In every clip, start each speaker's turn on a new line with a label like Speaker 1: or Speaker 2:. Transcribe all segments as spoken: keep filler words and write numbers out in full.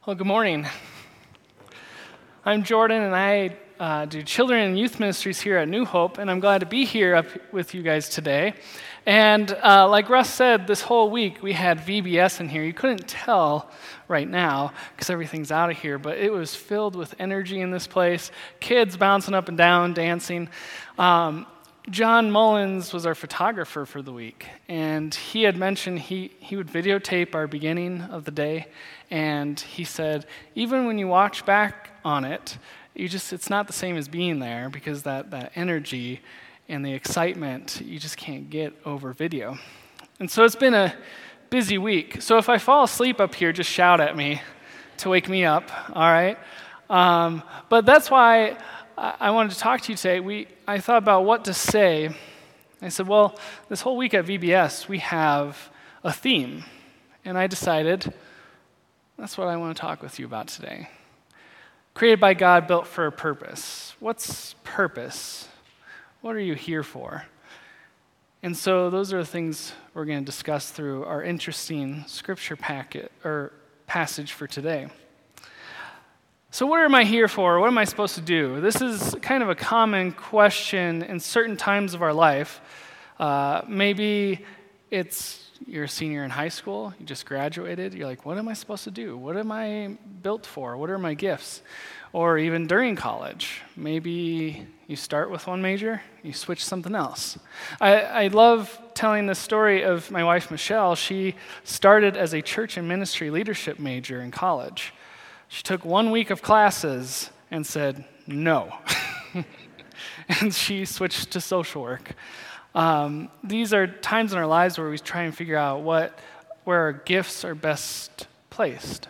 Speaker 1: Well, good morning. I'm Jordan, and I uh, do children and youth ministries here at New Hope, and I'm glad to be here up with you guys today. And uh, like Russ said, this whole week we had V B S in here. You couldn't tell right now because everything's out of here, but it was filled with energy in this place. Kids bouncing up and down, dancing. Um, John Mullins was our photographer for the week, and he had mentioned he, he would videotape our beginning of the day, and he said, even when you watch back on it, you just it's not the same as being there because that, that energy and the excitement, you just can't get over video. And so it's been a busy week. So if I fall asleep up here, just shout at me to wake me up, all right? Um, but that's why I wanted to talk to you today. We, I thought about what to say. I said, well, this whole week at V B S, we have a theme. And I decided that's what I want to talk with you about today. Created by God, built for a purpose. What's purpose? What are you here for? And so those are the things we're going to discuss through our interesting scripture packet or passage for today. So what am I here for? What am I supposed to do? This is kind of a common question in certain times of our life. Uh, maybe it's you're a senior in high school, you just graduated, you're like, what am I supposed to do? What am I built for? What are my gifts? Or even during college, maybe you start with one major, you switch something else. I, I love telling the story of my wife, Michelle. She started as a church and ministry leadership major in college. She took one week of classes and said, no. And she switched to social work. Um, these are times in our lives where we try and figure out what, where our gifts are best placed.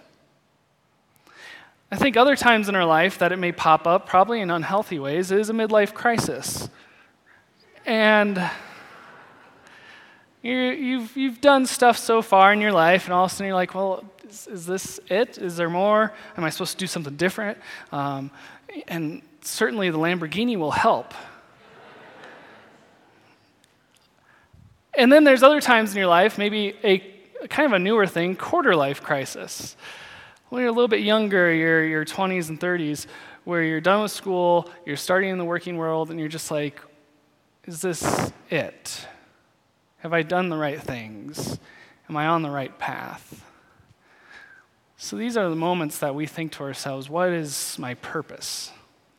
Speaker 1: I think other times in our life that it may pop up, probably in unhealthy ways, is a midlife crisis. And you're, you've you've done stuff so far in your life, and all of a sudden you're like, well, is, is this it? Is there more? Am I supposed to do something different? Um, and certainly the Lamborghini will help. And then there's other times in your life, maybe a, a kind of a newer thing, quarter life crisis. When you're a little bit younger, your your twenties and thirties, where you're done with school, you're starting in the working world, and you're just like, is this it? Have I done the right things? Am I on the right path? So these are the moments that we think to ourselves, what is my purpose?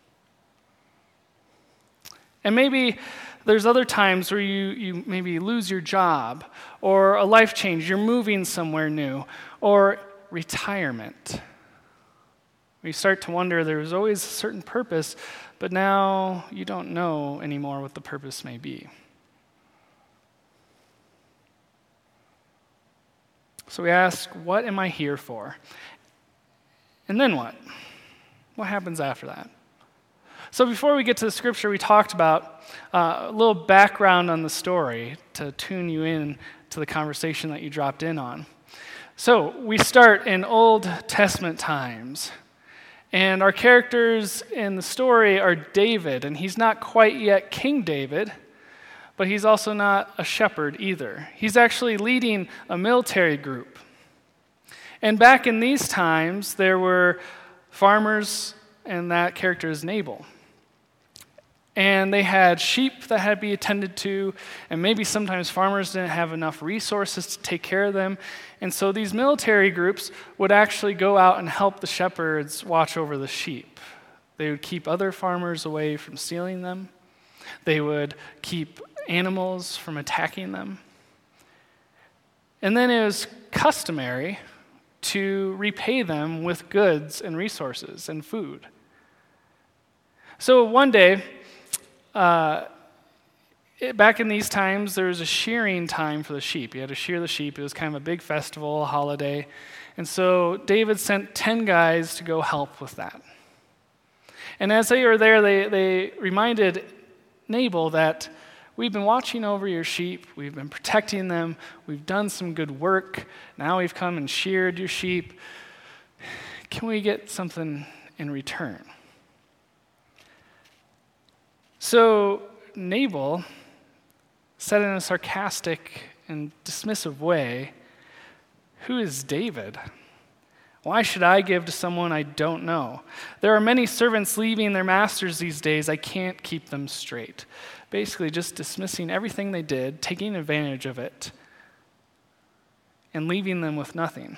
Speaker 1: And maybe there's other times where you, you maybe lose your job, or a life change, you're moving somewhere new, or retirement. We start to wonder there was always a certain purpose, but now you don't know anymore what the purpose may be. So we ask, what am I here for? And then what? What happens after that? So before we get to the scripture, we talked about uh, a little background on the story to tune you in to the conversation that you dropped in on. So we start in Old Testament times, and our characters in the story are David, and he's not quite yet King David, but he's also not a shepherd either. He's actually leading a military group. And back in these times, there were farmers, and that character is Nabal. And they had sheep that had to be attended to, and maybe sometimes farmers didn't have enough resources to take care of them. And so these military groups would actually go out and help the shepherds watch over the sheep. They would keep other farmers away from stealing them. They would keep animals from attacking them. And then it was customary to repay them with goods and resources and food. So one day, uh, it, back in these times, there was a shearing time for the sheep. You had to shear the sheep. It was kind of a big festival, a holiday. And so David sent ten guys to go help with that. And as they were there, they, they reminded Nabal that we've been watching over your sheep, we've been protecting them, we've done some good work, now we've come and sheared your sheep. Can we get something in return? So Nabal said in a sarcastic and dismissive way, who is David? Why should I give to someone I don't know? There are many servants leaving their masters these days. I can't keep them straight." Basically, just dismissing everything they did, taking advantage of it, and leaving them with nothing.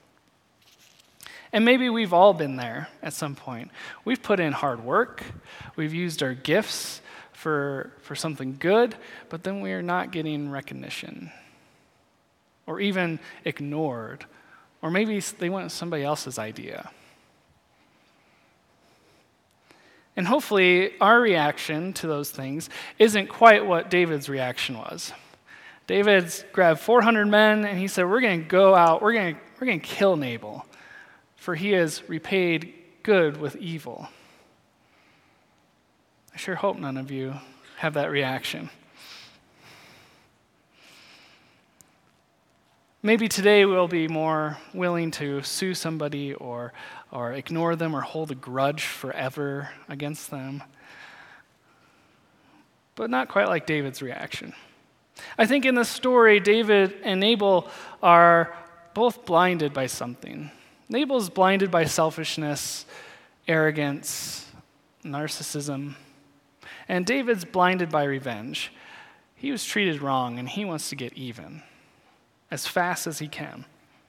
Speaker 1: And maybe we've all been there at some point. We've put in hard work. We've used our gifts for, for something good, but then we are not getting recognition or even ignored. Or maybe they went somebody else's idea. And hopefully our reaction to those things isn't quite what David's reaction was. David's grabbed four hundred men and he said, we're going to go out, we're going to we're going to kill Nabal, for he has repaid good with evil. I sure hope none of you have that reaction. Maybe today we'll be more willing to sue somebody or, or ignore them or hold a grudge forever against them. But not quite like David's reaction. I think in this story, David and Nabal are both blinded by something. Nabal's blinded by selfishness, arrogance, narcissism. And David's blinded by revenge. He was treated wrong and he wants to get even as fast as he can.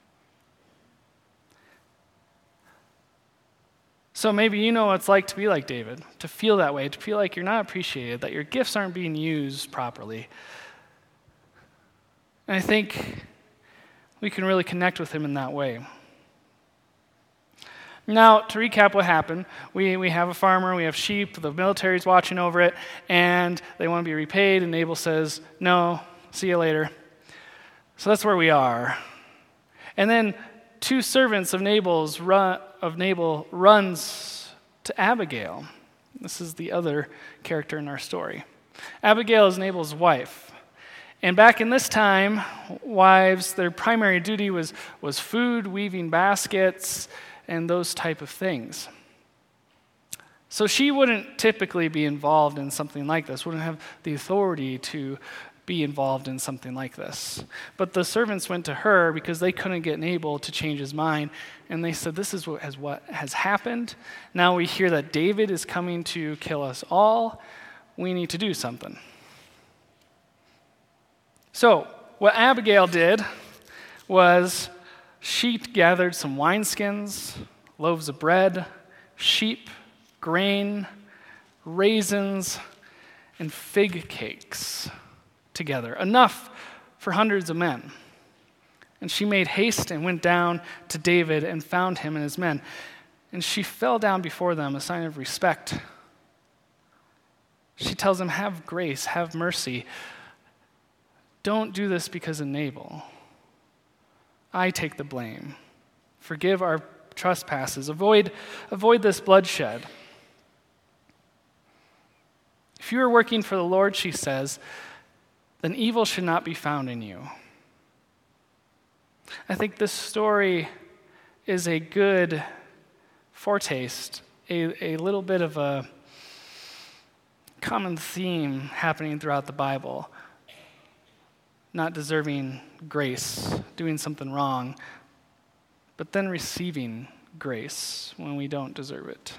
Speaker 1: So maybe you know what it's like to be like David, to feel that way, to feel like you're not appreciated, that your gifts aren't being used properly. And I think we can really connect with him in that way. Now, to recap what happened, we, we have a farmer, we have sheep, the military's watching over it, and they want to be repaid, and Nabal says, no, see you later. So that's where we are. And then two servants of Nabal's run, of Nabal runs to Abigail. This is the other character in our story. Abigail is Nabal's wife. And back in this time, wives, their primary duty was, was food, weaving baskets, and those type of things. So she wouldn't typically be involved in something like this, wouldn't have the authority to be involved in something like this. But the servants went to her because they couldn't get Nabal to change his mind, and they said, this is what has, what has happened. Now we hear that David is coming to kill us all. We need to do something. So what Abigail did was she gathered some wineskins, loaves of bread, sheep, grain, raisins, and fig cakes together, enough for hundreds of men. And she made haste and went down to David and found him and his men. And she fell down before them, a sign of respect. She tells them, have grace, have mercy. Don't do this because of Nabal. I take the blame. Forgive our trespasses. Avoid, avoid this bloodshed. If you are working for the Lord, she says, then evil should not be found in you. I think this story is a good foretaste, a, a little bit of a common theme happening throughout the Bible. Not deserving grace, doing something wrong, but then receiving grace when we don't deserve it.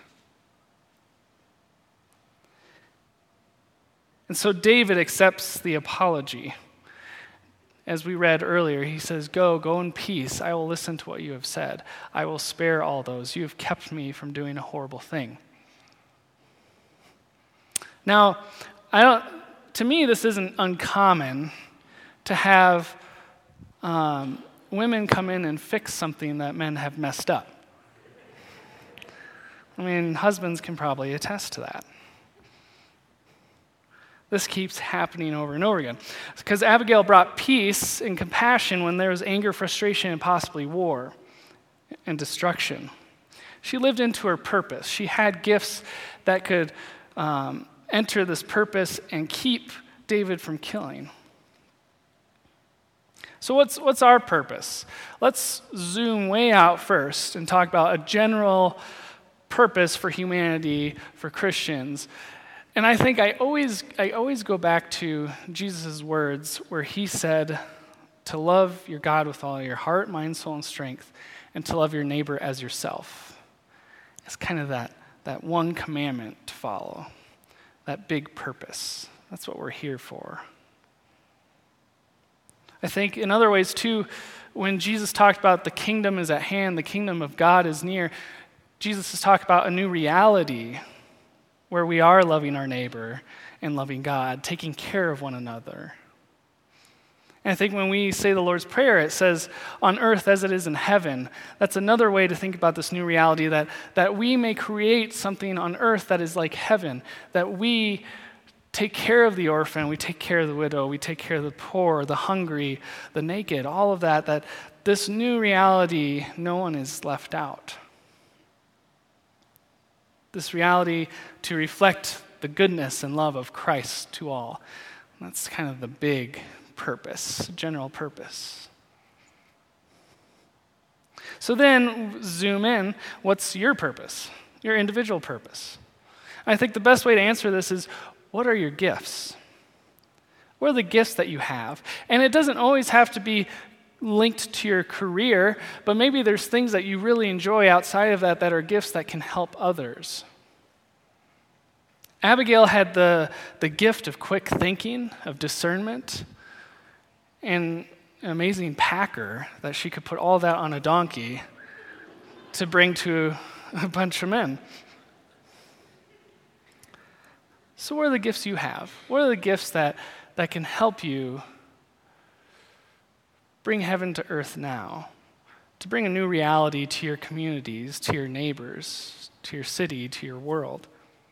Speaker 1: And so David accepts the apology. As we read earlier, he says, Go, go in peace. I will listen to what you have said. I will spare all those. You have kept me from doing a horrible thing. Now, I don't. To me, this isn't uncommon to have um, women come in and fix something that men have messed up. I mean, husbands can probably attest to that. This keeps happening over and over again. Because Abigail brought peace and compassion when there was anger, frustration, and possibly war and destruction. She lived into her purpose. She had gifts that could um, enter this purpose and keep David from killing. So what's what's our purpose? Let's zoom way out first and talk about a general purpose for humanity, for Christians. And I think I always I always go back to Jesus' words where he said to love your God with all your heart, mind, soul, and strength, and to love your neighbor as yourself. It's kind of that, that one commandment to follow, that big purpose. That's what we're here for. I think in other ways too, when Jesus talked about the kingdom is at hand, the kingdom of God is near, Jesus has talked about a new reality where we are loving our neighbor and loving God, taking care of one another. And I think when we say the Lord's Prayer, it says, on earth as it is in heaven. That's another way to think about this new reality, that, that we may create something on earth that is like heaven, that we take care of the orphan, we take care of the widow, we take care of the poor, the hungry, the naked, all of that, that this new reality, no one is left out. This reality to reflect the goodness and love of Christ to all. That's kind of the big purpose, general purpose. So then, zoom in, what's your purpose? Your individual purpose? I think the best way to answer this is, what are your gifts? What are the gifts that you have? And it doesn't always have to be linked to your career, but maybe there's things that you really enjoy outside of that that are gifts that can help others. Abigail had the, the gift of quick thinking, of discernment, and an amazing packer that she could put all that on a donkey to bring to a bunch of men. So what are the gifts you have? What are the gifts that, that can help you bring heaven to earth now? To bring a new reality to your communities, to your neighbors, to your city, to your world?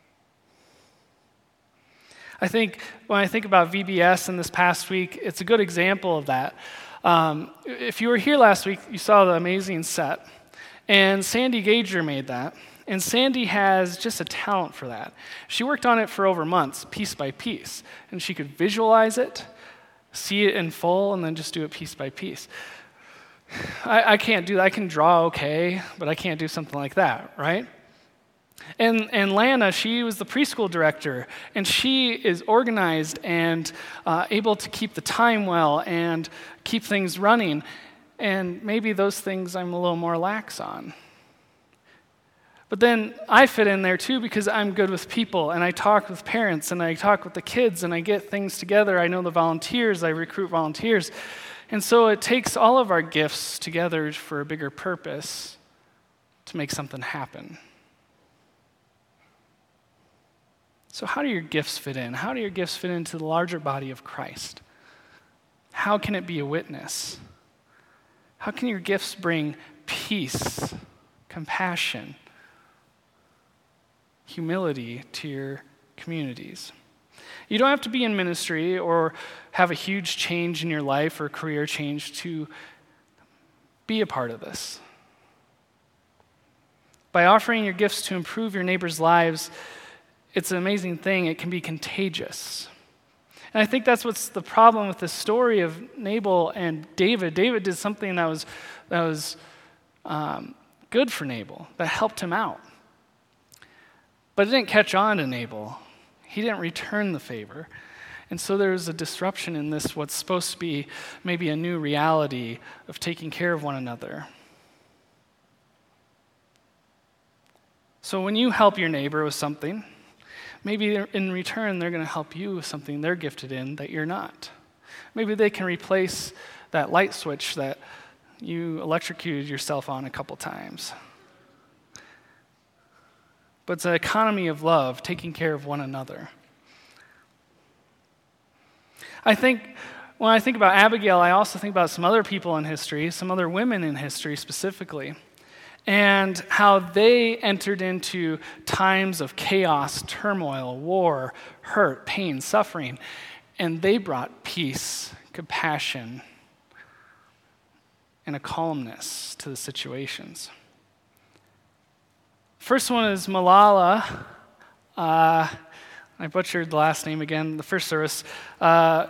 Speaker 1: I think when I think about V B S in this past week, it's a good example of that. Um, if you were here last week, you saw the amazing set. And Sandy Gager made that. And Sandy has just a talent for that. She worked on it for over months, piece by piece. And she could visualize it, see it in full, and then just do it piece by piece. I, I can't do that. I can draw okay, but I can't do something like that, right? And, and Lana, she was the preschool director, and she is organized and uh, able to keep the time well and keep things running. And maybe those things I'm a little more lax on. But then I fit in there too because I'm good with people, and I talk with parents, and I talk with the kids, and I get things together. I know the volunteers, I recruit volunteers. And so it takes all of our gifts together for a bigger purpose to make something happen. So how do your gifts fit in? How do your gifts fit into the larger body of Christ? How can it be a witness? How can your gifts bring peace, compassion, humility to your communities? You don't have to be in ministry or have a huge change in your life or career change to be a part of this. By offering your gifts to improve your neighbors' lives, it's an amazing thing. It can be contagious. And I think that's what's the problem with the story of Nabal and David. David did something that was, that was um, good for Nabal, that helped him out. But it didn't catch on to Nabal. He didn't return the favor. And so there was a disruption in this, what's supposed to be maybe a new reality of taking care of one another. So when you help your neighbor with something, maybe in return they're going to help you with something they're gifted in that you're not. Maybe they can replace that light switch that you electrocuted yourself on a couple times. But it's an economy of love, taking care of one another. I think, when I think about Abigail, I also think about some other people in history, some other women in history specifically, and how they entered into times of chaos, turmoil, war, hurt, pain, suffering, and they brought peace, compassion, and a calmness to the situations. First one is Malala. Uh, I butchered the last name again, the first service. Uh,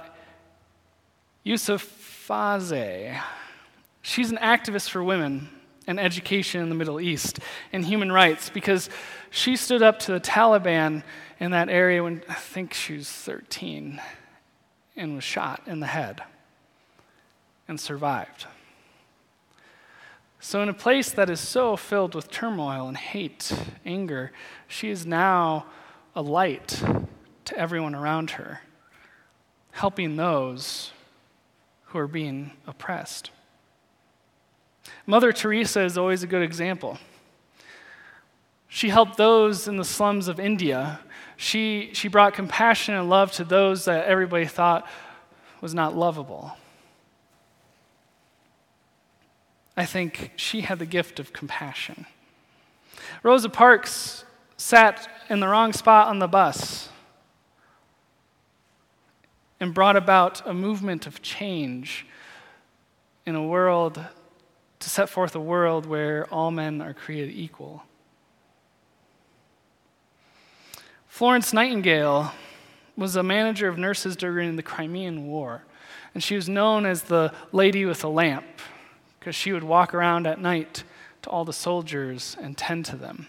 Speaker 1: Yousafzai. She's an activist for women and education in the Middle East and human rights because she stood up to the Taliban in that area when I think she was thirteen and was shot in the head and survived. So in a place that is so filled with turmoil and hate, anger, she is now a light to everyone around her, helping those who are being oppressed. Mother Teresa is always a good example. She helped those in the slums of India. She, she brought compassion and love to those that everybody thought was not lovable. I think she had the gift of compassion. Rosa Parks sat in the wrong spot on the bus and brought about a movement of change in a world, to set forth a world where all men are created equal. Florence Nightingale was a manager of nurses during the Crimean War, and she was known as the lady with a lamp because she would walk around at night to all the soldiers and tend to them.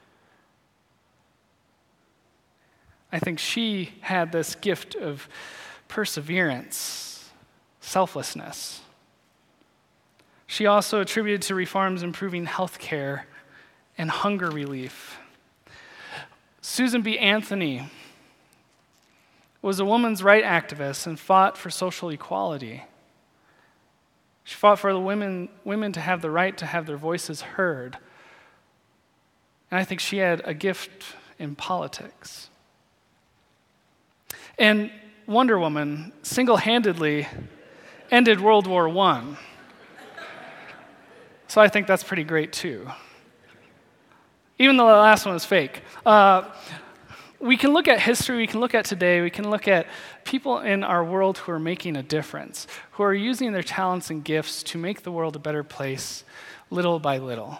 Speaker 1: I think she had this gift of perseverance, selflessness. She also attributed to reforms improving health care and hunger relief. Susan B. Anthony was a women's rights activist and fought for social equality. She fought for the women, women to have the right to have their voices heard. And I think she had a gift in politics. And Wonder Woman single-handedly ended World War One. So I think that's pretty great too. Even though the last one was fake. Uh, we can look at history, we can look at today, we can look at people in our world who are making a difference, who are using their talents and gifts to make the world a better place, little by little.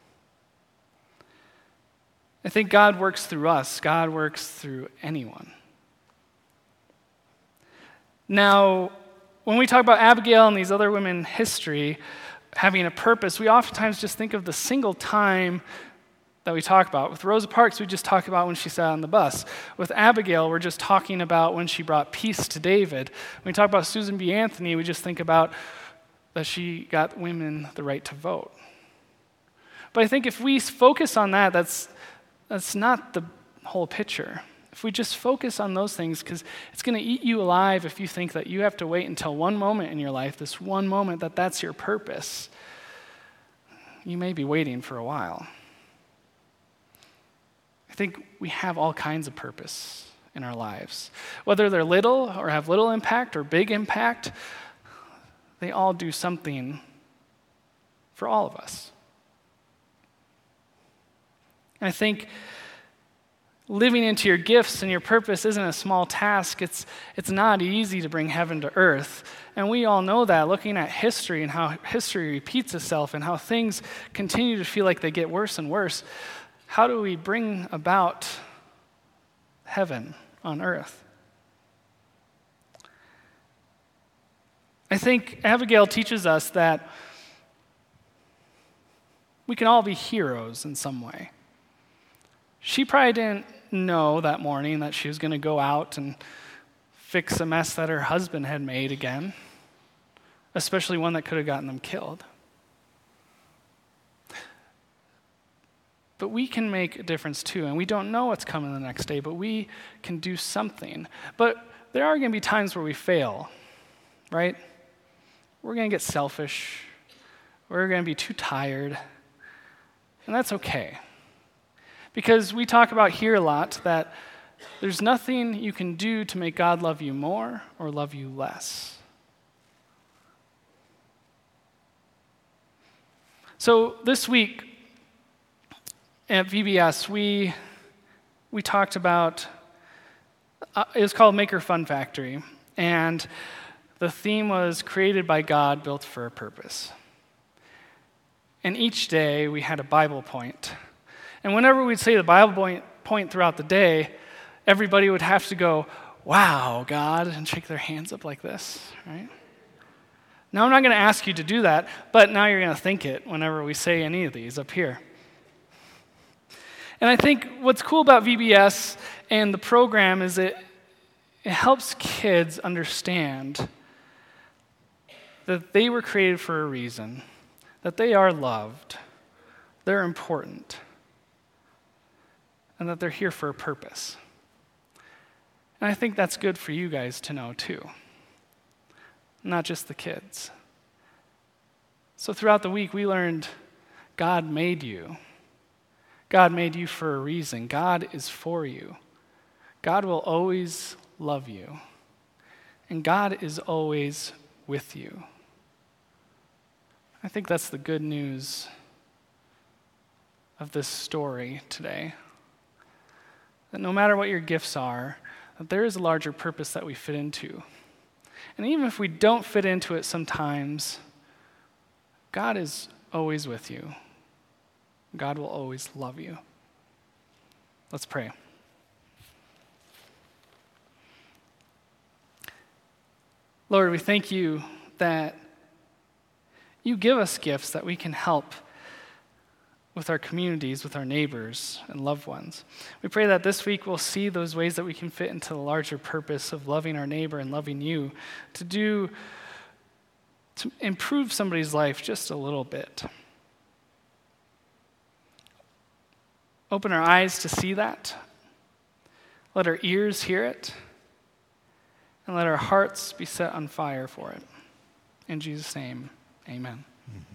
Speaker 1: I think God works through us. God works through anyone. Now, when we talk about Abigail and these other women in history having a purpose, we oftentimes just think of the single time that we talk about. With Rosa Parks, we just talk about when she sat on the bus. With Abigail, we're just talking about when she brought peace to David. When we talk about Susan B. Anthony, we just think about that she got women the right to vote. But I think if we focus on that, that's, that's not the whole picture. If we just focus on those things, because it's going to eat you alive if you think that you have to wait until one moment in your life, this one moment, that that's your purpose. You may be waiting for a while. I think we have all kinds of purpose in our lives. Whether they're little or have little impact or big impact, they all do something for all of us. And I think living into your gifts and your purpose isn't a small task. It's, it's not easy to bring heaven to earth. And we all know that, looking at history and how history repeats itself and how things continue to feel like they get worse and worse. How do we bring about heaven on earth? I think Abigail teaches us that we can all be heroes in some way. She probably didn't know that morning that she was going to go out and fix a mess that her husband had made again, especially one that could have gotten them killed. But we can make a difference too, and we don't know what's coming the next day, but we can do something. But there are going to be times where we fail, right? We're going to get selfish. We're going to be too tired, and that's okay. Because we talk about here a lot that there's nothing you can do to make God love you more or love you less. So this week at V B S, we we talked about, uh, it was called Maker Fun Factory, and the theme was created by God, built for a purpose. And each day we had a Bible point. And whenever we'd say the Bible point, point throughout the day, everybody would have to go, wow, God, and shake their hands up like this, right? Now I'm not going to ask you to do that, but now you're going to think it whenever we say any of these up here. And I think what's cool about V B S and the program is it, it helps kids understand that they were created for a reason, that they are loved, they're important, and that they're here for a purpose. And I think that's good for you guys to know too, not just the kids. So throughout the week, we learned God made you. God made you for a reason. God is for you. God will always love you. And God is always with you. I think that's the good news of this story today. That no matter what your gifts are, that there is a larger purpose that we fit into. And even if we don't fit into it sometimes, God is always with you. God will always love you. Let's pray. Lord, we thank you that you give us gifts that we can help with our communities, with our neighbors and loved ones. We pray that this week we'll see those ways that we can fit into the larger purpose of loving our neighbor and loving you, to do, to improve somebody's life just a little bit. Open our eyes to see that. Let our ears hear it. And let our hearts be set on fire for it. In Jesus' name, amen. Mm-hmm.